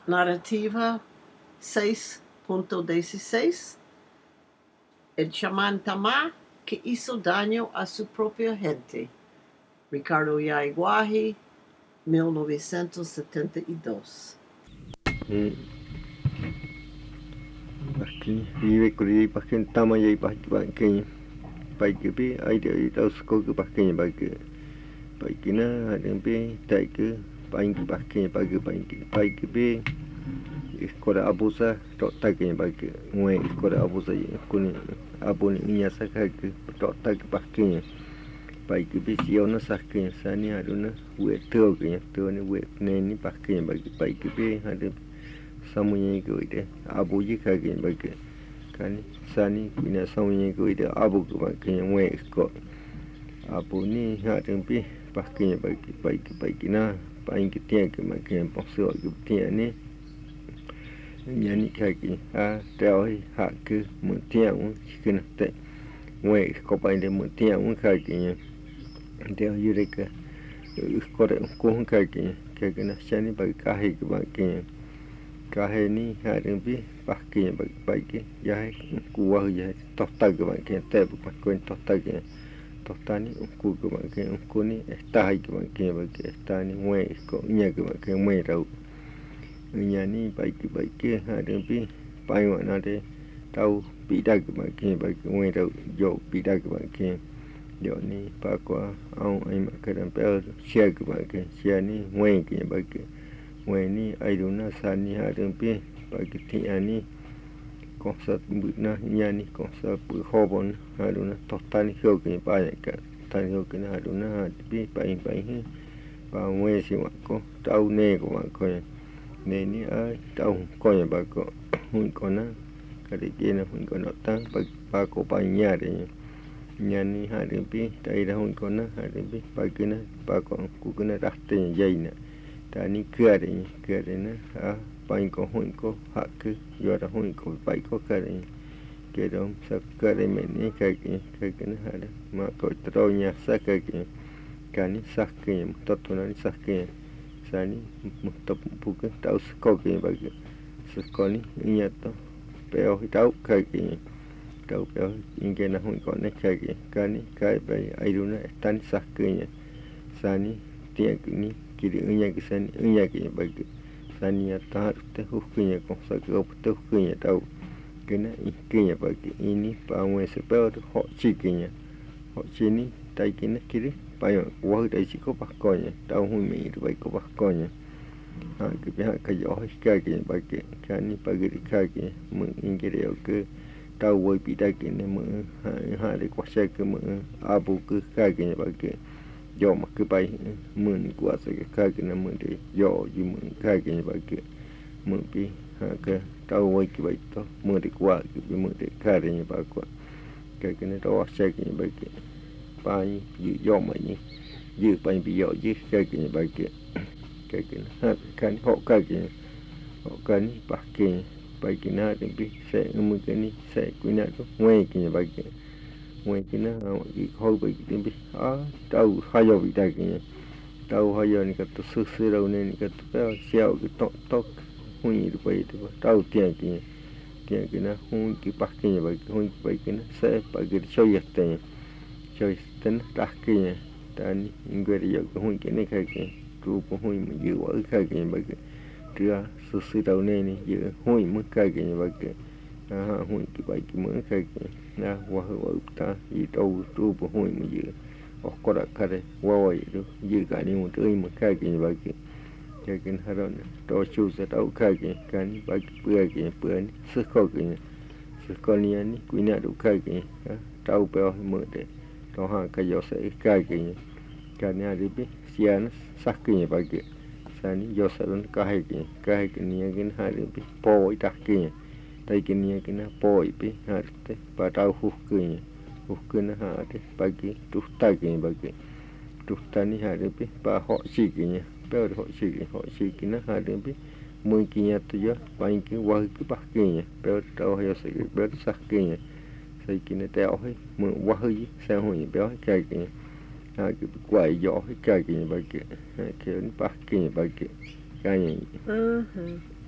Narrativa 6.16. El chamán Tamá que hizo daño a su propia gente. Ricardo Yaiguaji, 1972. Aquí vive con pasquín tama y pasquín pi ai de dos ko ke pasquín na ada pi tai ke pasquín pi escola abusa tak ke ngwe escola abusa kuni abun nya saka ke tak pasquín pi sio na sakin sani aduna we to ni we ni pasquín pi ada samunya ke ide abu ji ka ke kan sani kuna samunya ke ide abu ke ngwe ko abu ni ada pi pasquín na paling kita ke makan pasal ke tiang ni yani kaki teo ha ke mutiang kena te ngwe ko paling de mutiang kaki teo yureka ko kaki na sani bagi kahe ke bagi kahe ni ada pi pasquín bagi ya kuah ya tosta ke bagi te pakuen tosta ke tostani ku ke bagi ku ni esta ke bagi esta ni ngwe ko nya ke bagi ngwe rau nya ni bagi ada pi pai mana de tau pida ke bagi ngwe rau jo pida ke bagi jo ni pa kwa au ai ma ke dan pe sia ke bagi sia ni ngwe ke bagi ngwe ni ai duna sani ada pi bagi ti ani konsep na nya ni konsep hobon aduna tostani ho ke pa ka tani ho ke na aduna pi pai pa ngwe si ma ko tau ne ko ma ko ne ni tau ko ya ba ko hun ko na ka de ke na hun ko na ta pa ko pa nya de nya ni ha de pi tai da hun ko na ha de pi pa ke na pa ko ku ke na raste jai na ta ni ke de na pai ko hun ko ha ke yo da hun ko pai ko ka de ke dom sa ka de me ni ka ke na ha de ma ko tro nya sa ka ke ka ni sa ke to to na ni sa ke sa ni mo to pu ke tau ko ke ba ke sa ko ni nya to pe o tau ka ke tau pe inge na hun ko ne ka ni ka ba ai ru na tan sa ke nya sa ni tie ni ki de nya ke sa ni nya ke ba ke sani ta te hukunya ko sa ko te hukunya tau kena ikinya bagi ini pa ngwe se pe ho chi kinya ho chi ni tai kina kiri pa yo wa dai chi ko pa ko nya tau hu mi ru bai ko pa ko nya ke pe ha ka yo ka ke bagi ka ni pa gi ka ke mu ingere yo ke tau wo pi da ke ne mu ha de ko se ke mu abu ke ka ke bagi yo ma ke pai mun kwa se ka ke na mun de yo ji mun ka ke ba ke mun pi ha ke tau wai ki bai to mun de kwa ke bi mun de ka de ba kwa ke ne to se ke ba ke pai yo ma ni ji pai bi yo ji ke ba ke ha kan ho ka ni pa ke na de bi se mun ke ni se ku na to wai ke ba ke ngwe kina i ho ba ki bi tau hayo bi da ki tau hayo ni ka to su ra ne ni ka to pa xiao ki to hui ru pai to tau tian ki na hui ki pa ki ba ki hui pa ki na se pa ki cho yeste ta ki ta ni ngwe ri yo hui ki ne ka ki tu po hui mu yu wa ka ki ba ki tia su ra ne ni yu hui mu ka ki ba ki hui ki ba ki mu ka ki na wa ta i to tu po hui mu yu o ko ra ka de wa wa yu yu ka ni mu tu mu ka ki ba ki ha ron to chu sa tau ka ki kan ba ki pu ni su ko ni ni ku na du ka ki tau pe mu de to ha ka yo se ka ki ka ni ri bi sian sa ki ba ki sa ni yo sa ron ka ki ni ki ha ri bi po i ta ki tai ki ni ki na po i bi ha te pa tau hu ki na ha te pa ki tu ta ki ba ki tu ta ni ha ri bi pa ho chi ki ni pe ho chi ki na ha ri bi mu ki ya tu yo pa ki wa ki pa ki ni pe tau yo se pe sa ki ni sai ki ne te o hi mu wa hi sa hu ni pe ka ki ki kwa yo hi ka ki ba ki ke ni pa ki ba ki ka ni